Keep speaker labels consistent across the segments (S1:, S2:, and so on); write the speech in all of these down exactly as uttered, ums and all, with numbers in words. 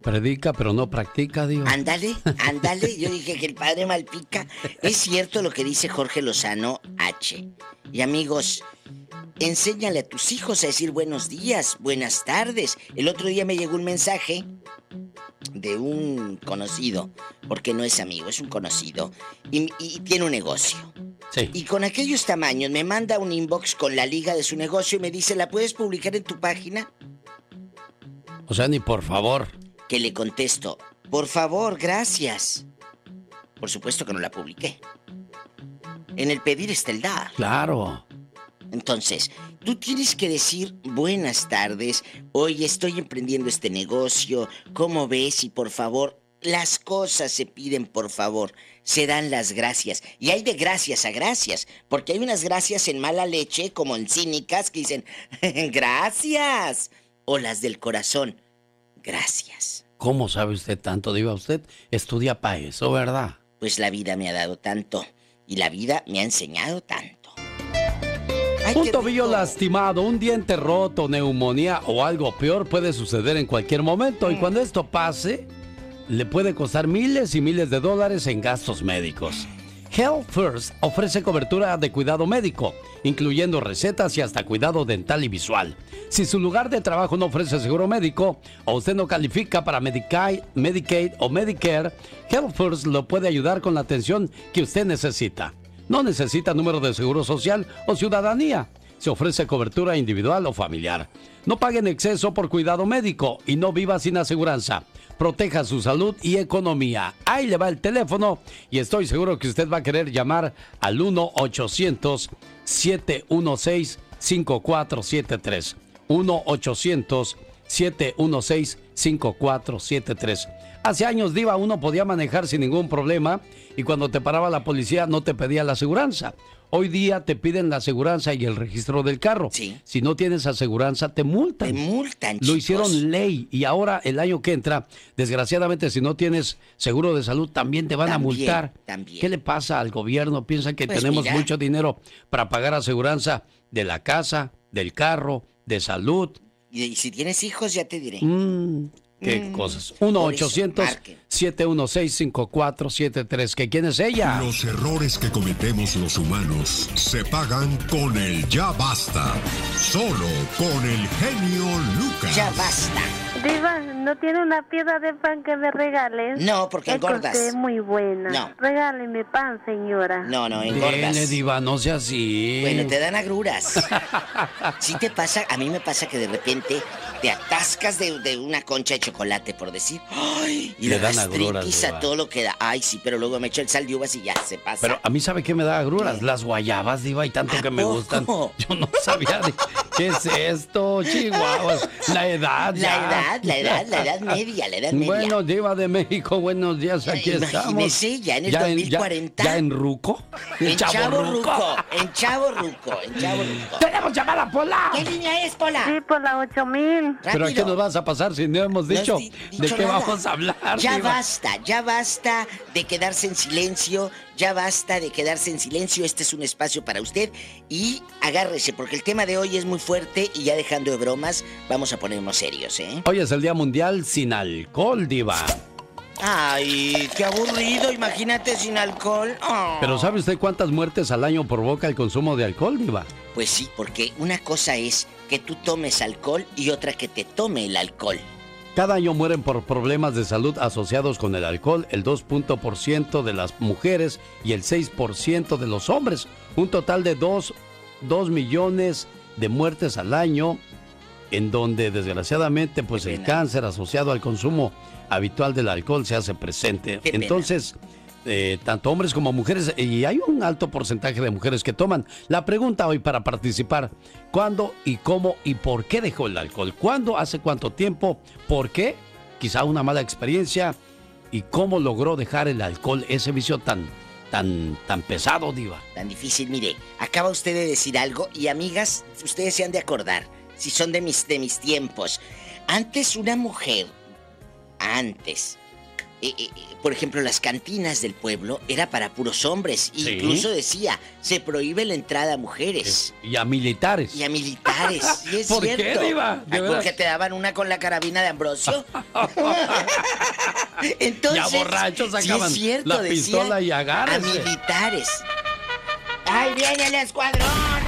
S1: Predica, pero no practica, Dios.
S2: Ándale, ándale. Yo dije que el padre Malpica. Es cierto lo que dice Jorge Lozano H. Y amigos, enséñale a tus hijos a decir buenos días, buenas tardes. El otro día me llegó un mensaje de un conocido, porque no es amigo, es un conocido, y, y tiene un negocio.
S1: Sí.
S2: Y con aquellos tamaños me manda un inbox con la liga de su negocio y me dice, ¿la puedes publicar en tu página?
S1: O sea, ni por favor.
S2: Que le contesto, por favor, gracias. Por supuesto que no la publiqué. En el pedir está el dar.
S1: Claro.
S2: Entonces, tú tienes que decir buenas tardes, hoy estoy emprendiendo este negocio, ¿cómo ves? Y por favor, las cosas se piden por favor, se dan las gracias. Y hay de gracias a gracias, porque hay unas gracias en mala leche, como en cínicas, que dicen, gracias. O las del corazón, gracias.
S1: ¿Cómo sabe usted tanto, Diva? Usted estudia para eso, ¿verdad?
S2: Pues la vida me ha dado tanto, y la vida me ha enseñado tanto. Ay,
S1: un tobillo rico. lastimado, un diente roto, neumonía o algo peor puede suceder en cualquier momento. Y cuando esto pase, le puede costar miles y miles de dólares en gastos médicos. Health First ofrece cobertura de cuidado médico, incluyendo recetas y hasta cuidado dental y visual. Si su lugar de trabajo no ofrece seguro médico o usted no califica para Medicaid, Medicaid o Medicare, Health First lo puede ayudar con la atención que usted necesita. No necesita número de seguro social o ciudadanía. Se ofrece cobertura individual o familiar. No pague en exceso por cuidado médico y no viva sin aseguranza. Proteja su salud y economía. Ahí le va el teléfono y estoy seguro que usted va a querer llamar al uno ochocientos, siete uno seis, cinco cuatro siete tres. uno ochocientos, siete uno seis, cinco cuatro siete tres. Hace años, Diva, uno podía manejar sin ningún problema y cuando te paraba la policía no te pedía la aseguranza. Hoy día te piden la aseguranza y el registro del carro.
S2: Sí.
S1: Si no tienes aseguranza, te multan.
S2: Te multan, chicos.
S1: Lo hicieron ley y ahora el año que entra, desgraciadamente, si no tienes seguro de salud, también te van
S2: también,
S1: a multar.
S2: También.
S1: ¿Qué le pasa al gobierno? Piensan que
S2: pues
S1: tenemos
S2: mira.
S1: mucho dinero para pagar aseguranza de la casa, del carro, de salud.
S2: Y, y si tienes hijos, ya te diré.
S1: Mm. ¿Qué mm. cosas? uno ochocientos, siete uno seis, cinco cuatro siete tres. ¿Que quién es ella?
S3: Los errores que cometemos los humanos se pagan con el ya basta. Solo con el genio Lucas.
S2: Ya basta.
S4: Diva, ¿no tiene una piedra de pan que me regales?
S2: No, porque engordas.
S4: Es muy buena.
S2: No.
S4: Regáleme pan, señora.
S2: No, no, engordas.
S1: Dele, Diva, no sea así.
S2: Bueno, te dan agruras. Sí te pasa, a mí me pasa que de repente te atascas de, de una concha de chocolate, por decir. ¡Ay! Y
S1: le
S2: la
S1: dan agruras,
S2: gastritis a todo lo que da. Ay, sí, pero luego me echo el sal de uvas y ya se pasa.
S1: Pero a mí, ¿sabe qué me da agruras?
S2: ¿Qué?
S1: Las guayabas, Diva, y tanto que me
S2: poco?
S1: gustan. Yo no sabía de qué es esto, chihuahuas. La edad,
S2: La
S1: ya.
S2: edad, la edad, la edad media, la edad media.
S1: Bueno, Diva de México, buenos días, aquí estamos.
S2: Imagínese, ya en el dos mil cuarenta.
S1: Ya, ya en Ruco.
S2: En Chavo Ruco, en Chavo Ruco, en Chavo Ruco.
S1: ¡Tenemos llamada, Pola!
S2: ¿Qué línea es, Pola?
S4: Sí, por la ocho mil.
S1: ¿Pero a qué nos vas a pasar si no hemos dicho,
S2: No has di-
S1: de
S2: dicho
S1: qué
S2: nada.
S1: vamos a hablar?
S2: Ya
S1: Diva?
S2: basta, ya basta de quedarse en silencio, ya basta de quedarse en silencio. Este es un espacio para usted y agárrese porque el tema de hoy es muy fuerte y ya dejando de bromas, vamos a ponernos serios, ¿eh?
S1: Hoy es el Día Mundial sin alcohol, Diva.
S2: Ay, qué aburrido, imagínate sin alcohol. Oh.
S1: Pero ¿sabe usted cuántas muertes al año provoca el consumo de alcohol, Diva?
S2: Pues sí, porque una cosa es que tú tomes alcohol y otra que te tome el alcohol.
S1: Cada año mueren por problemas de salud asociados con el alcohol el dos por ciento de las mujeres y el seis por ciento de los hombres. Un total de dos millones de muertes al año, en donde desgraciadamente pues el cáncer asociado al consumo habitual del alcohol se hace presente.
S2: Qué pena.
S1: Entonces, eh, tanto hombres como mujeres, y hay un alto porcentaje de mujeres que toman. La pregunta hoy para participar: ¿cuándo y cómo y por qué dejó el alcohol? ¿Cuándo? ¿Hace cuánto tiempo? ¿Por qué? Quizá una mala experiencia. ¿Y cómo logró dejar el alcohol, ese vicio tan, tan, tan pesado, Diva?
S2: Tan difícil, mire, acaba usted de decir algo y amigas, ustedes se han de acordar, si son de mis, de mis tiempos. Antes una mujer, antes, eh, eh, por ejemplo, las cantinas del pueblo era para puros hombres.
S1: Sí.
S2: Incluso decía, se prohíbe la entrada a mujeres.
S1: Y a militares.
S2: Y a militares. Y es
S1: ¿Por
S2: cierto.
S1: qué, Diva? ¿De
S2: Ay,
S1: veras?
S2: porque te daban una con la carabina de Ambrosio. Entonces,
S1: Ya borrachos sacaban
S2: sí es cierto,
S1: la
S2: decía,
S1: pistola y
S2: a
S1: agárrense.
S2: militares. ¡Ahí viene el escuadrón!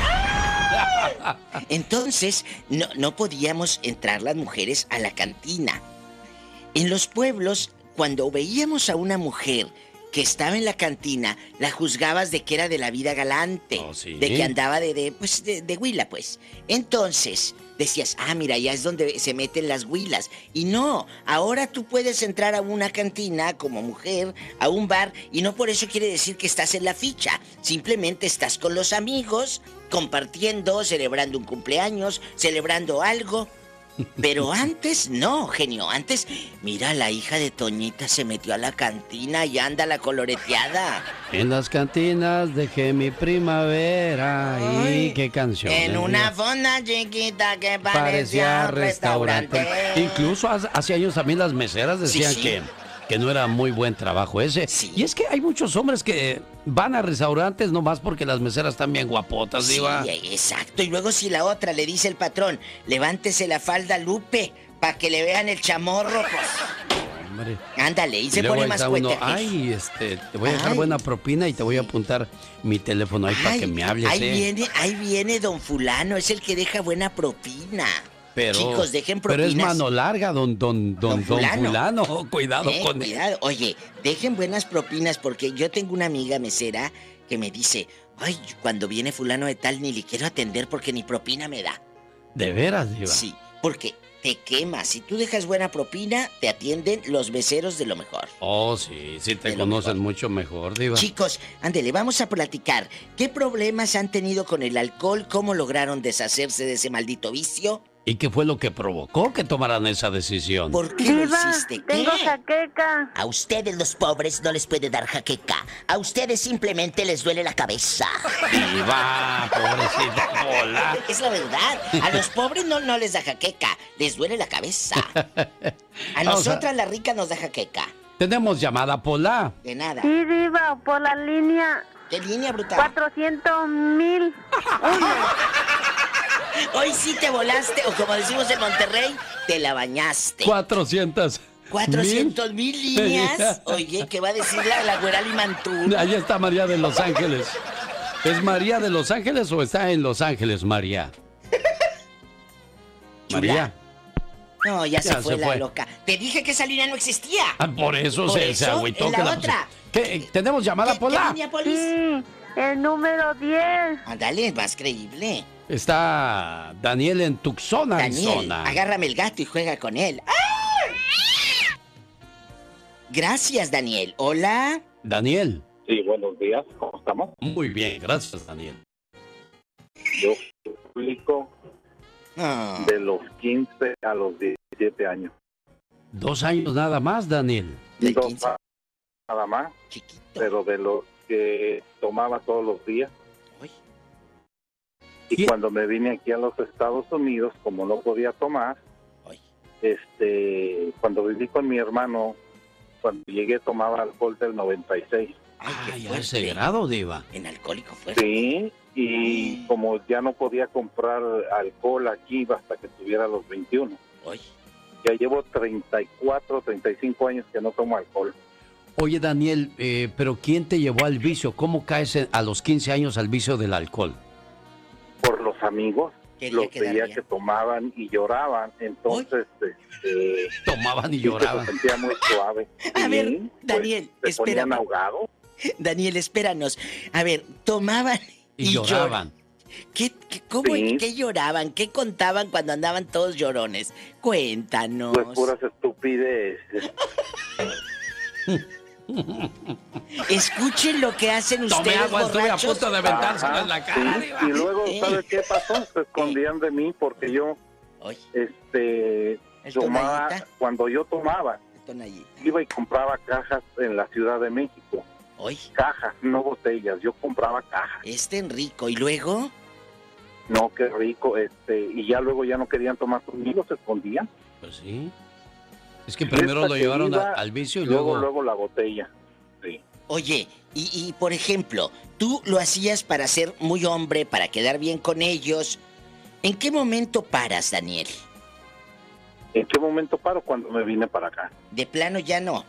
S2: ¡Ah! Entonces, no, no podíamos entrar las mujeres a la cantina. En los pueblos, cuando veíamos a una mujer que estaba en la cantina, la juzgabas de que era de la vida galante.
S1: Oh, ¿sí?
S2: De que andaba de, de pues, de, de huila, pues. Entonces, decías, ah, mira, ya es donde se meten las huilas. Y no, ahora tú puedes entrar a una cantina como mujer, a un bar, y no por eso quiere decir que estás en la ficha. Simplemente estás con los amigos, compartiendo, celebrando un cumpleaños, celebrando algo. Pero antes no, genio. Antes, mira, la hija de Toñita se metió a la cantina y anda la coloreteada.
S1: En las cantinas dejé mi primavera.
S2: Ay,
S1: ¿Y qué canción?
S2: En una fonda chiquita que parecía un restaurante.
S1: Incluso hace, hace años también las meseras decían
S2: Sí, sí.
S1: que, que no era muy buen trabajo ese.
S2: Sí.
S1: Y es que hay muchos hombres que van a restaurantes nomás porque las meseras están bien guapotas,
S2: Sí,
S1: Diva.
S2: exacto. Y luego si la otra le dice el patrón, levántese la falda, Lupe, para que le vean el chamorro, pues.
S1: Hombre.
S2: Ándale, y,
S1: Y
S2: se
S1: luego
S2: pone
S1: ahí
S2: más
S1: está uno,
S2: cuenta.
S1: ay, este, te voy a dejar
S2: Ay.
S1: buena propina y te voy a apuntar mi teléfono ahí para
S2: Ay,
S1: que me hables,
S2: ahí
S1: eh.
S2: viene, ahí viene don fulano, es el que deja buena propina.
S1: Pero,
S2: Chicos, dejen
S1: pero
S2: propinas.
S1: es mano larga, don, don, don,
S2: Don
S1: don
S2: fulano.
S1: fulano. Cuidado
S2: Eh,
S1: con él.
S2: cuidado. Oye, dejen buenas propinas porque yo tengo una amiga mesera que me dice, ay, cuando viene fulano de tal ni le quiero atender porque ni propina me da.
S1: De veras, Diva.
S2: Sí, porque te quemas. Si tú dejas buena propina, te atienden los meseros de lo mejor.
S1: Oh, sí, sí te
S2: De lo
S1: conocen
S2: mejor.
S1: mucho mejor, Diva.
S2: Chicos, ándele, vamos a platicar. ¿Qué problemas han tenido con el alcohol? ¿Cómo lograron deshacerse de ese maldito vicio?
S1: ¿Y qué fue lo que provocó que tomaran esa decisión?
S2: ¿Por qué lo
S4: Diva,
S2: hiciste?
S4: tengo
S2: ¿Qué?
S4: jaqueca.
S2: A ustedes los pobres no les puede dar jaqueca. A ustedes simplemente les duele la cabeza.
S1: Diva, pobrecita Pola.
S2: Es la verdad. A los pobres no, no les da jaqueca. Les duele la cabeza. A
S1: Vamos a-
S2: nosotras la rica nos da jaqueca.
S1: Tenemos llamada, Pola.
S2: De nada.
S4: Sí, Diva, por la línea
S2: ¿Qué línea, brutal?
S4: cuatrocientos mil.
S2: Hoy sí te volaste, o como decimos en Monterrey, te la bañaste.
S1: cuatrocientos.
S2: cuatrocientos mil líneas. Oye, ¿qué va a decir la, la güera Limantú?
S1: Ahí está María de Los Ángeles. ¿Es María de Los Ángeles o está en Los Ángeles, María? María.
S2: No, ya,
S1: Ya
S2: se fue
S1: se
S2: la
S1: fue.
S2: loca. Te dije que esa línea no existía.
S1: Ah, por eso
S2: Por
S1: se,
S2: eso,
S1: se agüitó.
S2: en la
S1: que
S2: otra.
S1: ¿Qué? ¿Tenemos llamada,
S2: ¿Qué, qué
S1: Pola?
S2: línea, Polis?
S4: Sí, el número diez.
S2: Ándale, más creíble.
S1: Está Daniel en Tucson,
S2: Daniel,
S1: Arizona.
S2: agárrame el gato y juega con él. ¡Ah! Gracias, Daniel. Hola.
S1: Daniel.
S5: Sí, buenos días, ¿cómo estamos?
S1: Muy bien, gracias, Daniel.
S5: Yo publico
S2: Ah,
S5: de los quince a los diecisiete años.
S1: Dos años nada más, Daniel.
S2: del
S5: Dos
S2: quince,
S5: a- nada más,
S2: chiquito.
S5: pero de los que tomaba todos los días.
S2: Uy,
S5: Y
S1: ¿Qué?
S5: cuando me vine aquí a los Estados Unidos, como no podía tomar,
S2: uy.
S5: este, cuando viví con mi hermano, cuando llegué tomaba alcohol del noventa y seis.
S2: Ay, qué
S1: Ay, a
S2: fuerte.
S1: ese grado, Diva.
S2: En alcohólico fuerte.
S5: Sí, y como ya no podía comprar alcohol aquí hasta que tuviera los veintiuno.
S2: Uy.
S5: Ya llevo treinta y cuatro, treinta y cinco años que no tomo alcohol.
S1: Oye, Daniel, eh, pero ¿quién te llevó al vicio? ¿Cómo caes en- a los quince años al vicio del alcohol?
S5: Por los amigos,
S2: Quería
S5: los
S2: quedar
S5: veía
S2: bien.
S5: que tomaban y lloraban, entonces este,
S1: Tomaban y
S5: sí que
S1: lloraban.
S5: se sentía muy suave.
S2: A
S5: Sí,
S2: ver,
S5: pues,
S2: Daniel,
S5: se
S2: espérame.
S5: ponían ahogados.
S2: Daniel, espéranos. A ver, tomaban
S1: Y,
S2: y,
S1: lloraban.
S2: lloraban. ¿Qué, qué, cómo,
S5: Sí.
S2: ¿Qué lloraban? ¿Qué contaban cuando andaban todos llorones? Cuéntanos.
S5: Pues puras estupideces.
S2: Escuchen lo que hacen
S1: Tomé
S2: ustedes
S1: agua, estuve a
S2: borrachos.
S1: punto de aventárselo
S5: Ajá,
S1: en la cara,
S5: sí.
S1: Diva.
S5: Y luego,
S2: Eh.
S5: ¿sabes qué pasó? Se escondían de mí porque yo,
S2: Oye,
S5: este,
S2: el
S5: tomaba,
S2: tonallita.
S5: cuando yo tomaba,
S2: El tonallita.
S5: iba y compraba cajas en la Ciudad de México.
S2: Oye,
S5: Cajas, no botellas. Yo compraba cajas.
S2: este Enrico. ¿Y luego?
S5: No, qué rico. Este, y ya luego ya no querían tomar conmigo, se escondían.
S1: Pues sí. Es que primero
S5: Fiesta
S1: lo
S5: que
S1: llevaron
S5: iba,
S1: a- al vicio y
S5: luego,
S1: luego...
S5: luego la botella. Sí.
S2: Oye, y, y por ejemplo, tú lo hacías para ser muy hombre, para quedar bien con ellos. ¿En qué momento paras, Daniel?
S5: ¿En qué momento paro? Cuando me vine para acá.
S2: De plano ya no.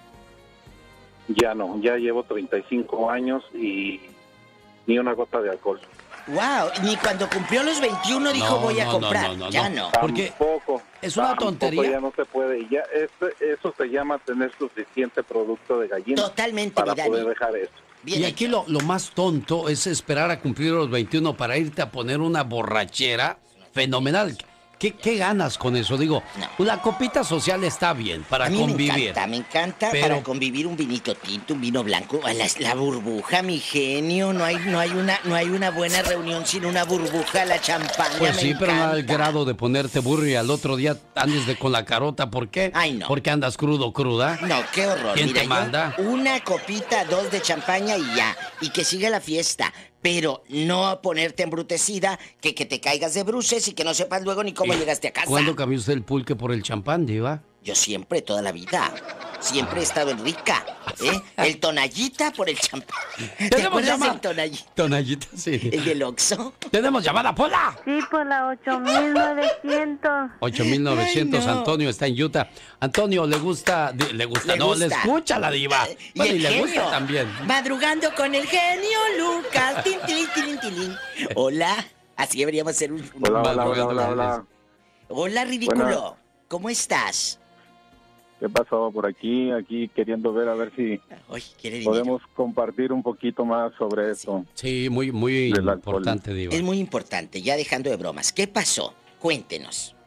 S5: Ya no, ya llevo treinta y cinco años y ni una gota de alcohol.
S2: Wow, ni cuando cumplió los veintiuno dijo
S1: No,
S2: voy a
S1: no, no,
S2: comprar.
S1: no, no,
S2: ya
S1: no.
S2: no.
S1: Porque
S5: Tampoco,
S1: es una
S5: tampoco,
S1: tontería.
S5: Ya no se puede. Y ya este, eso se llama tener suficiente producto de gallina
S2: Totalmente,
S5: para
S2: mi Dani.
S5: poder dejar eso.
S2: Bien
S1: Y aquí
S2: hecho.
S1: lo, lo más tonto es esperar a cumplir los veintiuno para irte a poner una borrachera fenomenal. ¿Qué, qué ganas con eso? Digo,
S2: No.
S1: la copita social está bien para
S2: a mí
S1: convivir.
S2: me encanta, me encanta
S1: Pero-
S2: para convivir un vinito tinto, un vino blanco, a la, la burbuja, mi genio, no hay, no hay una, no hay una buena reunión sin una burbuja, la champaña.
S1: Pues
S2: me
S1: sí, pero no al
S2: encanta.
S1: grado de ponerte burro y al otro día andes de con la carota. ¿Por qué?
S2: Ay, no.
S1: Porque andas crudo, cruda.
S2: No, qué horror.
S1: ¿Quién
S2: Mira,
S1: te
S2: yo,
S1: manda?
S2: una copita, dos de champaña y ya. Y que siga la fiesta. Pero no ponerte embrutecida, que, que te caigas de bruces y que no sepas luego ni cómo
S1: ¿Y
S2: llegaste a casa.
S1: ¿Cuándo cambió usted el pulque por el champán, diva?
S2: Yo siempre, toda la vida. Siempre he estado en rica. ¿eh? El tonallita por el champán. ¿Te
S1: Tenemos
S2: acuerdas
S1: llamada.
S2: del tonallita?
S1: Tonallita, sí.
S2: ¿El del Oxxo?
S1: Tenemos llamada, Pola.
S4: Sí, por la ocho mil novecientos.
S1: ocho mil novecientos,
S2: Ay, no.
S1: Antonio está en Utah. Antonio, ¿le gusta? di- ¿Le gusta?
S2: Le
S1: no,
S2: gusta.
S1: le escucha la diva.
S2: Y
S1: Bueno, y
S2: el
S1: le
S2: genio.
S1: gusta también.
S2: Madrugando con el genio Lucas. Tin, tilín, tilín, tilín. Hola. Así deberíamos ser un... un-
S5: Hola, hola, hola,
S1: Madrugando
S5: hola,
S1: con
S5: hola.
S2: Hola, ridículo.
S5: Buenas.
S2: ¿Cómo estás?
S5: ¿Qué pasó por aquí? Aquí queriendo ver a ver si
S2: Ay, quiere dinero.
S5: podemos compartir un poquito más sobre esto.
S1: Sí, muy, muy
S5: Del alcohol.
S1: importante, diva.
S2: Es muy importante, ya dejando de bromas. ¿Qué pasó? Cuéntenos.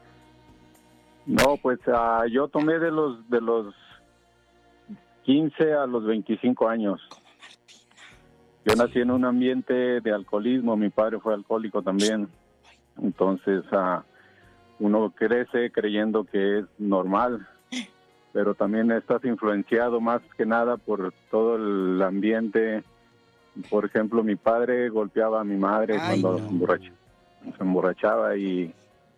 S5: No, pues ah, yo tomé de los de los quince a los veinticinco años. Yo nací en un ambiente de alcoholismo, mi padre fue alcohólico también. Entonces, ah, uno crece creyendo que es normal, pero también estás influenciado más que nada por todo el ambiente. Por ejemplo, mi padre golpeaba a mi madre
S2: Ay,
S5: cuando
S2: no.
S5: emborracha- se emborrachaba y,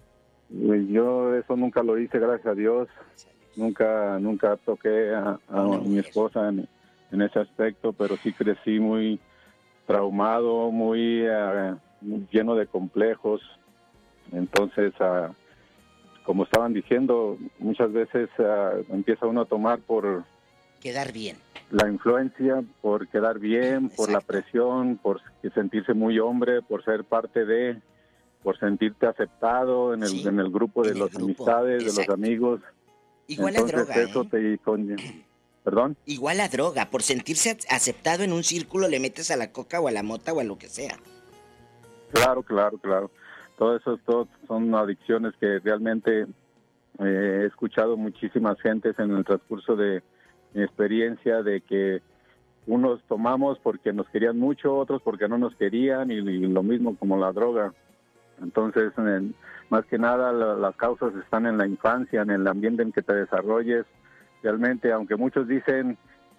S5: y yo eso nunca lo hice, gracias a Dios. Nunca nunca toqué a, a
S2: Una
S5: mi
S2: mujer.
S5: esposa en, en ese aspecto, pero sí crecí muy traumado, muy ah, lleno de complejos. Entonces, ah, como estaban diciendo, muchas veces ah, empieza uno a tomar por
S2: Quedar bien.
S5: la influencia, por quedar bien, por la
S2: Exacto.
S5: presión, por sentirse muy hombre, por ser parte de, por sentirte aceptado en el,
S2: Sí,
S5: en el grupo de
S2: en el
S5: las
S2: grupo,
S5: amistades,
S2: exacto.
S5: de los amigos.
S2: Igual
S5: Entonces
S2: la droga,
S5: eso
S2: ¿eh?
S5: te con... ¿Perdón?
S2: Igual la droga. Por sentirse a- aceptado en un círculo le metes a la coca o a la mota o a lo que sea.
S5: Claro, claro, claro. Todo eso todo son adicciones que realmente eh, he escuchado muchísimas gentes en el transcurso de mi experiencia de que unos tomamos porque nos querían mucho, otros porque no nos querían y, y lo mismo como la droga. Entonces, en- más que nada la- las causas están en la infancia, en el ambiente en que te desarrolles. Realmente, aunque muchos dicen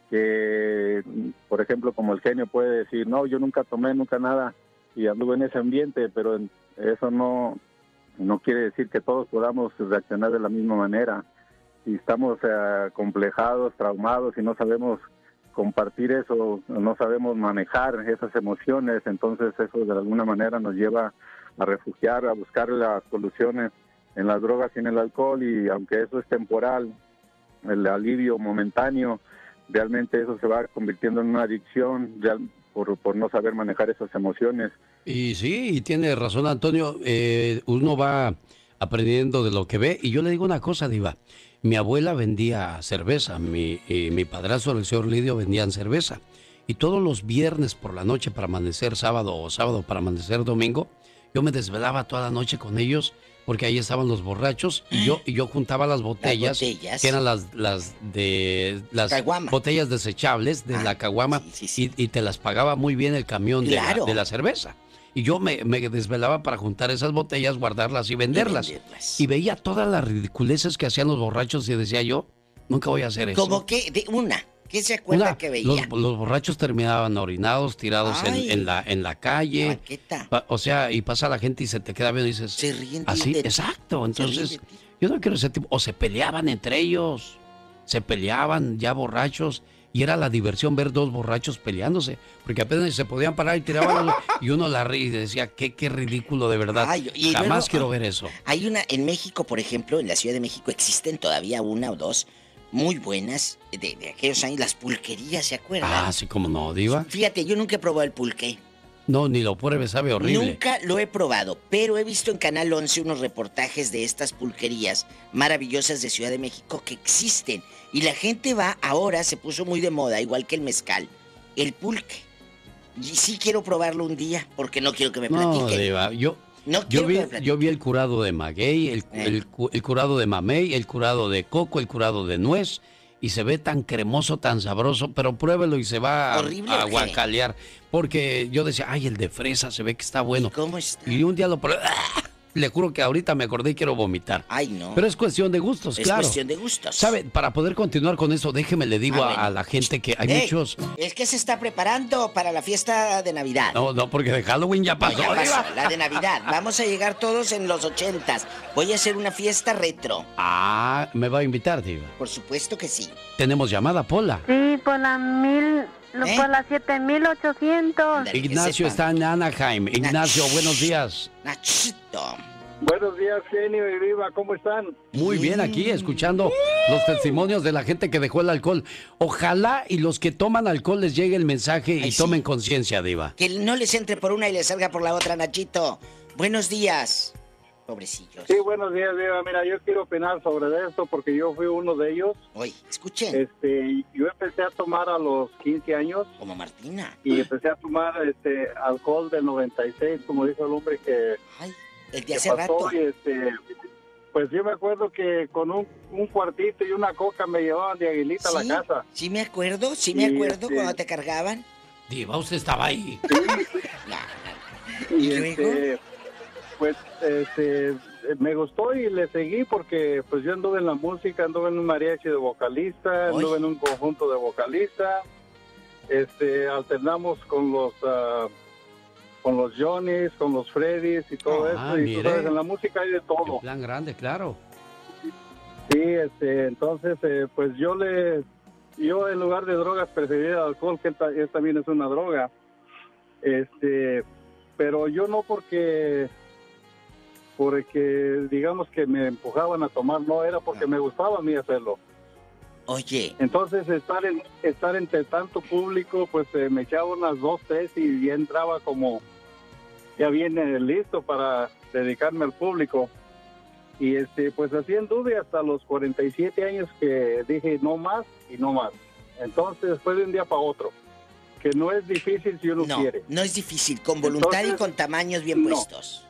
S5: que, por ejemplo, como el genio puede decir, no, yo nunca tomé, nunca nada, y anduve en ese ambiente, pero en- eso no, no quiere decir que todos podamos reaccionar de la misma manera. Si estamos eh, complejados, traumados y no sabemos compartir eso, no sabemos manejar esas emociones, entonces eso de alguna manera nos lleva a refugiar, a buscar las soluciones en las drogas y en el alcohol, y aunque eso es temporal, el alivio momentáneo, realmente eso se va convirtiendo en una adicción ya por, por no saber manejar esas emociones.
S1: Y sí, y tiene razón Antonio, eh, uno va aprendiendo de lo que ve. Y yo le digo una cosa, diva, mi abuela vendía cerveza, mi, y mi padrastro, el señor Lidio, vendían cerveza. Y todos los viernes por la noche para amanecer sábado o sábado para amanecer domingo, yo me desvelaba toda la noche con ellos porque ahí estaban los borrachos y yo, y yo juntaba las botellas,
S2: botellas.
S1: que eran las, las de las
S2: Caguama.
S1: botellas desechables de
S2: Ah,
S1: la caguama,
S2: sí, sí, sí.
S1: Y, y te las pagaba muy bien el camión de,
S2: Claro.
S1: la, de la cerveza. Y yo me, me desvelaba para juntar esas botellas, guardarlas y venderlas.
S2: Y venderlas.
S1: Y veía todas las ridiculeces que hacían los borrachos y decía yo, nunca voy a hacer eso.
S2: Como que, de una, ¿qué se acuerda
S1: Una,
S2: que veía?
S1: los, los borrachos terminaban orinados, tirados en,
S2: Ay.
S1: en la, en la calle.
S2: Maqueta.
S1: Pa- O sea, y pasa la gente y se te queda viendo y dices,
S2: Se ríen de-
S1: así,
S2: de ti.
S1: exacto.
S2: Se ríen
S1: Entonces,
S2: de ti.
S1: yo no quiero ese tipo. O se peleaban entre ellos. se peleaban ya borrachos y era la diversión ver dos borrachos peleándose, porque apenas se podían parar y tiraban los, y uno la reía y decía, qué, qué ridículo de verdad.
S2: Ay, y
S1: Jamás
S2: luego,
S1: quiero ver eso.
S2: Hay una, en México, por ejemplo, en la Ciudad de México existen todavía una o dos muy buenas de, de aquellos años, las pulquerías, ¿se acuerdan?
S1: Ah, sí, como no, Diva.
S2: Fíjate, yo nunca he probado el pulque.
S1: No, ni lo pruebe, sabe horrible.
S2: Nunca lo he probado, pero he visto en Canal once unos reportajes de estas pulquerías maravillosas de Ciudad de México que existen. Y la gente va, ahora se puso muy de moda, igual que el mezcal, el pulque. Y sí quiero probarlo un día, porque no quiero que me
S1: No,
S2: platiquen.
S1: Diva, yo...
S2: No
S1: Yo
S2: quiero
S1: vi,
S2: que me platiquen.
S1: yo vi el curado de maguey, el,
S2: Eh.
S1: el cu- el curado de mamey, el curado de coco, el curado de nuez, y se ve tan cremoso, tan sabroso, pero pruébelo y se va a,
S2: ¿Horrible
S1: a
S2: o qué?
S1: guacalear. Porque yo decía, ay, el de fresa se ve que está bueno.
S2: ¿Cómo está?
S1: Y un día lo probé, ¡ah! Le juro que ahorita me acordé y quiero vomitar.
S2: Ay, no.
S1: Pero es cuestión de gustos,
S2: es
S1: claro.
S2: cuestión de gustos.
S1: ¿Sabe? Para poder continuar con eso, déjeme le digo
S2: Ah,
S1: a-
S2: bueno.
S1: a, la gente que hay
S2: Ey,
S1: muchos...
S2: Es que se está preparando para la fiesta de Navidad.
S1: No, no, porque de Halloween ya
S2: No,
S1: pasó.
S2: ya pasó,
S1: Diva.
S2: la de Navidad. Vamos a llegar todos en los ochentas. Voy a hacer una fiesta retro.
S1: Ah, me va a invitar, Diva.
S2: Por supuesto que sí.
S1: Tenemos llamada, Pola.
S4: Sí, por la mil,
S2: ¿Eh?
S4: por la siete mil ochocientos.
S2: Ándale, que
S1: Ignacio
S2: sepan.
S1: está en Anaheim. Ignacio,
S2: Nach-
S1: buenos días.
S2: Nachito.
S5: Buenos días, genio y Viva, ¿cómo están?
S1: Muy bien, aquí escuchando los testimonios de la gente que dejó el alcohol. Ojalá y los que toman alcohol les llegue el mensaje y
S2: Ay, sí.
S1: tomen conciencia, Diva.
S2: Que no les entre por una y les salga por la otra, Nachito. Buenos días. Pobrecillos.
S5: Sí, buenos días, Viva. Mira, yo quiero opinar sobre esto porque yo fui uno de ellos.
S2: Oye, escuchen.
S5: Este, yo empecé a tomar a los quince años
S2: Como Martina.
S5: y empecé a tomar este alcohol del noventa y seis, como dijo el hombre que,
S2: Ay, el de
S5: que
S2: hace
S5: pasó.
S2: rato.
S5: Y este, pues yo me acuerdo que con un, un cuartito y una coca me llevaban de Aguilita a
S2: Sí,
S5: la casa.
S2: sí me acuerdo, sí me
S5: Y,
S2: acuerdo
S5: este,
S2: cuando te cargaban.
S1: Diva, usted estaba ahí.
S2: No, no.
S5: Y
S2: ¿Y luego?
S5: este, pues este, me gustó y le seguí porque pues yo anduve en la música, anduve en un mariachi de vocalista,
S2: Uy.
S5: anduve en un conjunto de vocalista, este, alternamos con los ah, con los Johnnys, con los Freddys y todo
S1: Ah,
S5: eso, y
S1: mire.
S5: tú sabes, en la música hay de
S1: En
S5: todo.
S1: plan grande, claro.
S5: Sí, este, entonces eh, pues yo le, yo en lugar de drogas prefería el alcohol, que esta- esta también es una droga, este, pero yo no porque porque digamos que me empujaban a tomar, no, era porque me gustaba a mí hacerlo.
S2: Oye,
S5: Entonces estar en, estar entre tanto público, pues eh, me echaba unas dos, tres y ya entraba como, ya viene listo para dedicarme al público. Y este, pues así anduve hasta los cuarenta y siete años que dije no más y no más. Entonces fue de un día para otro, que no es difícil si uno
S2: no,
S5: quiere.
S2: no es difícil, con voluntad y
S5: Entonces,
S2: con tamaños bien
S5: no.
S2: puestos.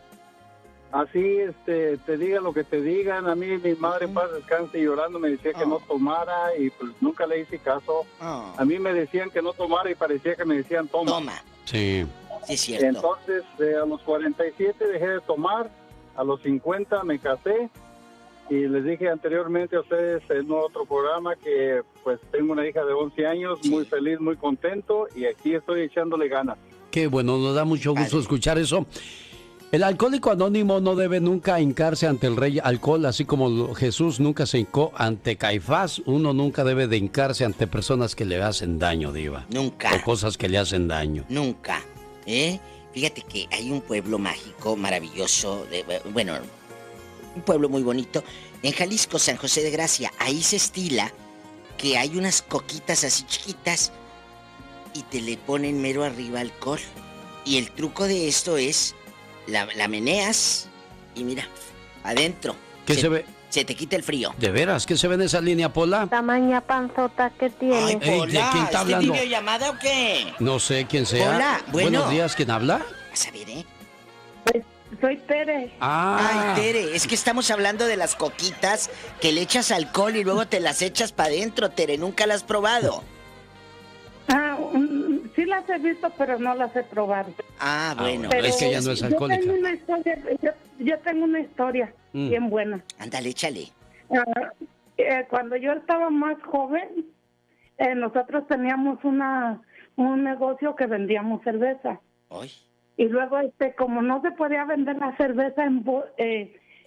S5: Así, este, te digan lo que te digan. A mí mi madre, en paz descanse, llorando me decía que
S2: Oh.
S5: no tomara y pues nunca le hice caso.
S2: Oh,
S5: A mí me decían que no tomara y parecía que me decían toma.
S2: toma,
S1: Sí.
S2: sí es cierto.
S5: Entonces, eh, a los cuarenta y siete dejé de tomar, a los cincuenta me casé y les dije anteriormente a ustedes en otro programa que pues tengo una hija de once años,
S2: Sí.
S5: muy feliz, muy contento y aquí estoy echándole ganas.
S1: Qué bueno, nos da mucho gusto
S2: Padre.
S1: escuchar eso. El alcohólico anónimo no debe nunca hincarse ante el rey alcohol, así como lo- Jesús nunca se hincó ante Caifás. Uno nunca debe de hincarse ante personas que le hacen daño, Diva.
S2: Nunca.
S1: O cosas que le hacen daño.
S2: Nunca, ¿eh? Fíjate que hay un pueblo mágico, maravilloso, de- bueno, un pueblo muy bonito, en Jalisco, San José de Gracia. Ahí se estila que hay unas coquitas así chiquitas y te le ponen mero arriba alcohol. Y el truco de esto es, la, la meneas y mira, adentro.
S1: ¿Qué se ve?
S2: Se te quita el frío.
S1: ¿De veras? ¿Qué se ve en esa línea, Pola?
S4: Tamaña panzota que tiene.
S2: Ay,
S1: Ey, ¿de
S2: Pola,
S1: quién está
S2: ¿es de
S1: hablando?
S2: videollamada o qué?
S1: No sé quién sea.
S2: Hola, bueno.
S1: Buenos días, ¿quién habla?
S2: Vas a ver, ¿eh?
S4: Soy Tere.
S1: Ah,
S2: Ay, Tere, es que estamos hablando de las coquitas que le echas alcohol y luego te las echas para adentro, Tere. ¿Nunca las has probado?
S4: Ah, mm, sí las he visto, pero no las he probado.
S2: Ah, bueno.
S1: bueno, es que ella no es
S4: yo
S1: alcohólica.
S4: tengo una historia, yo, yo tengo una historia
S1: Mm.
S4: bien buena.
S2: Ándale, échale.
S4: Ah, eh, cuando yo estaba más joven, eh, nosotros teníamos una un negocio que vendíamos cerveza.
S2: Ay,
S4: Y luego, este, como no se podía vender la cerveza en bo- eh,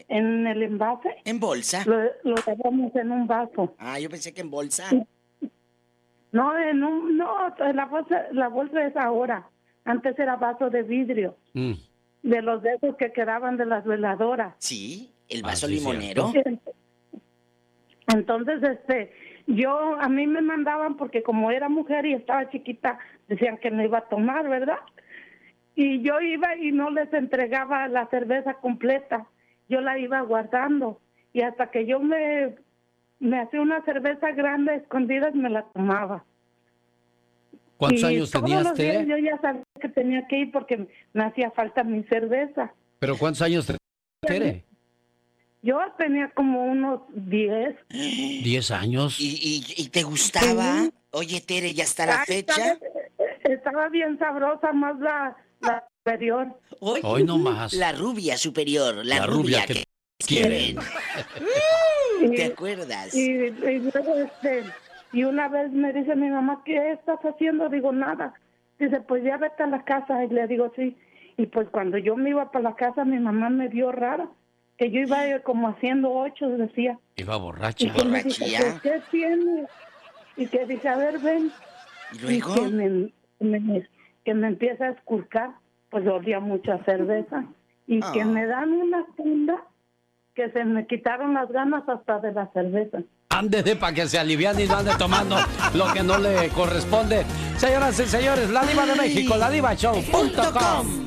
S4: en el envase.
S2: ¿En bolsa?
S4: Lo, lo dejamos en un vaso.
S2: Ah, yo pensé que en bolsa.
S4: No, en un, no, la bolsa, la bolsa es ahora. Antes era vaso de vidrio.
S1: Mm.
S4: De los de esos que quedaban de las veladoras.
S2: Sí, el vaso
S1: Ah, sí,
S2: limonero.
S4: Entonces, este, yo, a mí me mandaban porque como era mujer y estaba chiquita, decían que no iba a tomar, ¿verdad? Y yo iba y no les entregaba la cerveza completa. Yo la iba guardando. Y hasta que yo me, me hacía una cerveza grande a escondidas, me la tomaba.
S1: ¿Cuántos
S4: Y
S1: años
S4: todos
S1: tenías,
S4: los días
S1: Tere?
S4: yo ya sabía que tenía que ir porque me hacía falta mi cerveza.
S1: ¿Pero cuántos años tenías, Tere?
S4: Yo tenía como unos diez.
S1: ¿Diez años?
S2: ¿Y, y, y te gustaba?
S4: Sí.
S2: Oye, Tere, ¿ya está la
S4: Ay,
S2: fecha?
S4: Estaba, estaba bien sabrosa, más la, la superior.
S2: Hoy,
S1: Hoy no más.
S2: La rubia superior, la,
S1: La
S2: rubia,
S1: rubia que
S2: que
S1: quieren.
S2: quieren.
S4: Y-
S2: ¿Te acuerdas?
S4: Y, y luego, este, y una vez me dice mi mamá, ¿qué estás haciendo? Digo, nada. Dice, pues ya vete a la casa. Y le digo, sí. Y pues cuando yo me iba para la casa, mi mamá me vio rara. Que yo iba como haciendo ocho, decía.
S1: Iba
S4: Y
S1: borracha.
S4: que me dice,
S2: Borrachía.
S4: "¿Pues ¿qué tiene? Y que dije, a ver, ven.
S2: ¿Y
S4: Y
S2: luego?
S4: que me, me- que me empieza a esculcar, pues olía mucha cerveza. Y
S2: Ah.
S4: que me dan una funda que se me quitaron las ganas hasta de la cerveza.
S1: Ándele para que se alivian y no ande tomando lo que no le corresponde. Señoras y señores, la Diva de México, la diva show punto com.